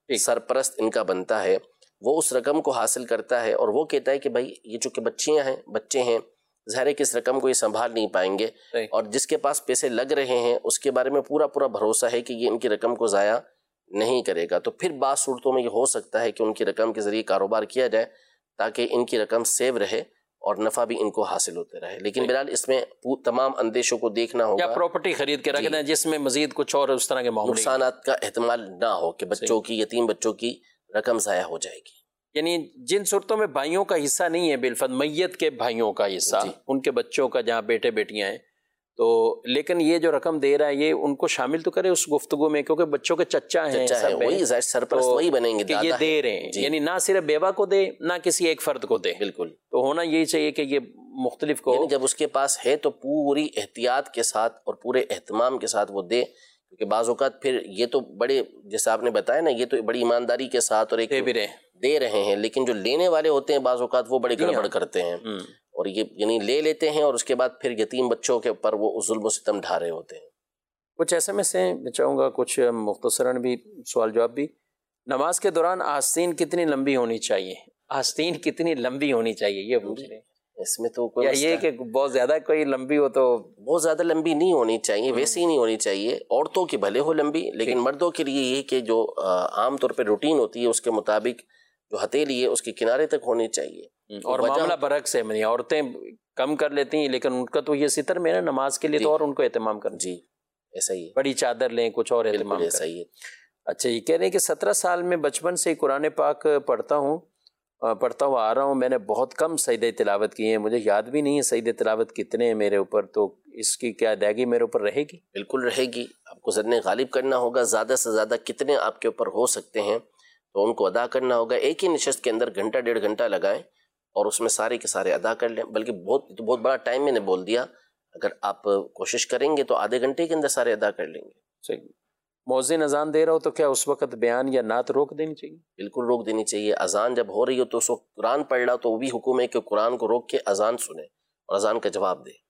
سرپرست ان کا بنتا ہے، وہ اس رقم کو حاصل کرتا ہے اور وہ کہتا ہے کہ بھائی یہ چونکہ بچیاں ہیں بچے ہیں، ظاہر ہے کہ اس رقم کو یہ سنبھال نہیں پائیں گے، اور جس کے پاس پیسے لگ رہے ہیں اس کے بارے میں پورا پورا بھروسہ ہے کہ یہ ان کی رقم کو ضائع نہیں کرے گا، تو پھر بعض صورتوں میں یہ ہو سکتا ہے کہ ان کی رقم کے ذریعے کاروبار کیا جائے تاکہ ان کی رقم سیو رہے اور نفع بھی ان کو حاصل ہوتے رہے. لیکن بہرحال اس میں تمام اندیشوں کو دیکھنا ہوگا، یا پراپرٹی خرید کے رکھنا ہے جس میں مزید کچھ اور اس طرح کے معاملے نقصانات کا احتمال نہ ہو کہ بچوں کی یتیم بچوں کی رقم ضائع ہو جائے گی. یعنی جن صورتوں میں بھائیوں کا حصہ نہیں ہے بالفرض، میت کے بھائیوں کا حصہ، ان کے بچوں کا جہاں بیٹے بیٹیاں ہیں، تو لیکن یہ جو رقم دے رہا ہے یہ ان کو شامل تو کرے اس گفتگو میں، کیونکہ بچوں کے چچا ہیں، وہی سرپرست وہی بنیں گے کہ یہ دے رہے ہیں، یعنی نہ صرف بیوہ کو دے نہ کسی ایک فرد کو دے. بالکل، تو ہونا یہی چاہیے کہ یہ مختلف کو، یعنی جب اس کے پاس ہے تو پوری احتیاط کے ساتھ اور پورے اہتمام کے ساتھ وہ دے، کیونکہ بعض اوقات پھر یہ تو بڑے جیسے آپ نے بتایا نا، یہ تو بڑی ایمانداری کے ساتھ اور ایک دے رہے ہیں، لیکن جو لینے والے ہوتے ہیں بعض اوقات وہ بڑی گڑبڑ کرتے ہیں اور یہ یعنی لے لیتے ہیں اور اس کے بعد پھر یتیم بچوں کے اوپر وہ ظلم و ستم ڈھا رہے ہوتے ہیں. کچھ ایسے میں سے میں چاہوں گا کچھ مختصراً بھی سوال جواب بھی. نماز کے دوران آستین کتنی لمبی ہونی چاہیے؟ آستین کتنی لمبی ہونی چاہیے یہ پوچھ رہے ہیں. اس میں تو کوئی یا یہ کہ بہت زیادہ کوئی لمبی ہو تو بہت زیادہ لمبی نہیں ہونی چاہیے، ویسی ہی نہیں ہونی چاہیے. عورتوں کی بھلے ہو لمبی، لیکن مردوں کے لیے یہ کہ جو عام طور پہ روٹین ہوتی ہے اس کے مطابق جو ہتھیلی ہے اس کے کنارے تک ہونی چاہیے. اور معاملہ برعکس ہے، یعنی عورتیں کم کر لیتی ہیں لیکن ان کا تو یہ ستر میں نا نماز کے لیے تو اور ان کو اہتمام کرنا. جی ایسا ہی ہے، بڑی چادر لیں کچھ اور اہتمام ایسا ہی ہے. اچھا، یہ کہہ رہے ہیں کہ سترہ سال میں بچپن سے قرآن پاک پڑھتا ہوں پڑھتا ہوا آ رہا ہوں، میں نے بہت کم سجدے تلاوت کیے ہیں، مجھے یاد بھی نہیں ہے سجدے تلاوت کتنے ہیں میرے اوپر، تو اس کی کیا ادائیگی میرے اوپر رہے گی؟ بالکل رہے گی. آپ کو ذہن غالب کرنا ہوگا، زیادہ سے زیادہ کتنے آپ کے اوپر ہو سکتے ہیں تو ان کو ادا کرنا ہوگا. ایک ہی نشست کے اندر گھنٹہ ڈیڑھ گھنٹہ لگائیں اور اس میں سارے کے سارے ادا کر لیں. بلکہ بہت بہت بڑا ٹائم میں نے بول دیا، اگر آپ کوشش کریں گے تو آدھے گھنٹے کے اندر سارے ادا کر لیں گے. صحیح. مؤذن اذان دے رہا ہو تو کیا اس وقت بیان یا نعت روک دینی چاہیے؟ بالکل روک دینی چاہیے. اذان جب ہو رہی ہو تو اس وقت قرآن پڑھ رہا تو وہ بھی حکم ہے کہ قرآن کو روک کے اذان سنیں اور اذان کا جواب دے.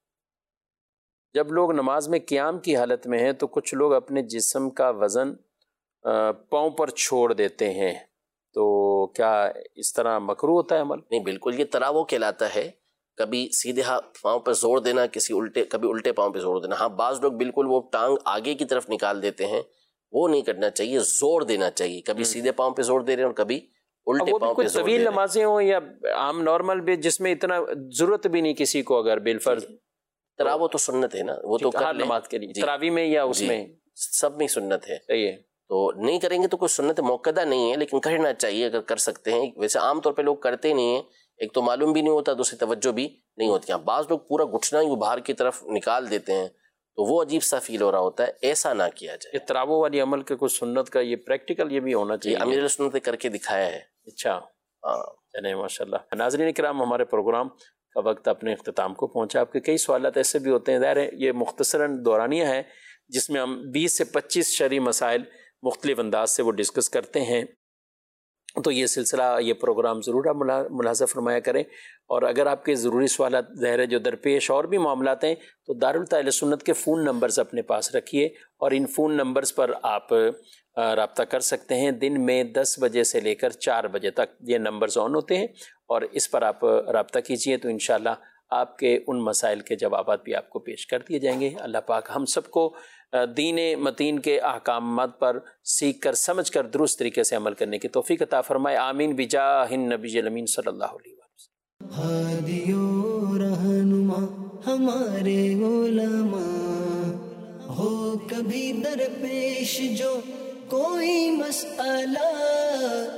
جب لوگ نماز میں قیام کی حالت میں ہیں تو کچھ لوگ اپنے جسم کا وزن پاؤں پر چھوڑ دیتے ہیں، تو کیا اس طرح مکروہ ہوتا ہے عمل؟ نہیں، بالکل یہ تراو کہلاتا ہے. کبھی سیدھے پاؤں پر زور دینا، کسی الٹے کبھی الٹے پاؤں پہ زور دینا. ہاں بعض لوگ بالکل وہ ٹانگ آگے کی طرف نکال دیتے ہیں، وہ نہیں کرنا چاہیے، زور دینا چاہیے. کبھی سیدھے پاؤں پہ زور دے رہے ہیں اور کبھی الٹے پاؤں پہ زور دے رہے ہیں. طویل نمازیں ہوں یا عام نارمل بھی جس میں اتنا ضرورت بھی نہیں کسی کو، اگر بالفرض تراو تو سنت ہے نا، وہ تو ہر نماز کے لیے تراویح میں یا اس میں سب میں سنت ہے. صحیح ہے، تو نہیں کریں گے تو کوئی سنت موقدہ نہیں ہے، لیکن کرنا چاہیے اگر کر سکتے ہیں. ویسے عام طور پہ لوگ کرتے نہیں ہیں، ایک تو معلوم بھی نہیں ہوتا، دوسری توجہ بھی نہیں ہوتی. بعض لوگ پورا گھٹنا ہی باہر کی طرف نکال دیتے ہیں تو وہ عجیب سا فیل ہو رہا ہوتا ہے. ایسا نہ کیا جائے. یہ تراو والی عمل کے کچھ سنت کا یہ پریکٹیکل یہ بھی ہونا چاہیے. امیر سنت نے کر کے دکھایا ہے. اچھا، چلیں ماشاء اللہ. ناظرین کرام، ہمارے پروگرام کا وقت اپنے اختتام کو پہنچا. آپ کے کئی سوالات ایسے بھی ہوتے ہیں، ظاہر ہے یہ مختصراً دورانیہ ہے جس میں ہم بیس سے پچیس شرعی مسائل مختلف انداز سے وہ ڈسکس کرتے ہیں، تو یہ سلسلہ یہ پروگرام ضرور آپ ملاحظہ فرمایا کریں. اور اگر آپ کے ضروری سوالات ظاہر ہے جو درپیش اور بھی معاملات ہیں تو دارالتاء سنت کے فون نمبرز اپنے پاس رکھیے اور ان فون نمبرز پر آپ رابطہ کر سکتے ہیں. دن میں دس بجے سے لے کر چار بجے تک یہ نمبرز آن ہوتے ہیں اور اس پر آپ رابطہ کیجئے تو انشاءاللہ آپ کے ان مسائل کے جوابات بھی آپ کو پیش کر دیے جائیں گے. اللہ پاک ہم سب کو دین متین کے احکامات پر سیکھ کر سمجھ کر درست طریقے سے عمل کرنے کی توفیق عطا فرمائے. آمین بجاہ النبی الامین صلی اللہ علیہ وسلم. ہادی و رہنما ہمارے علماء، ہو کبھی درپیش جو کوئی مسئلہ،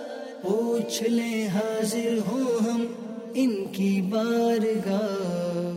پوچھ لیں حاضر ہوں ہم ان کی بارگاہ.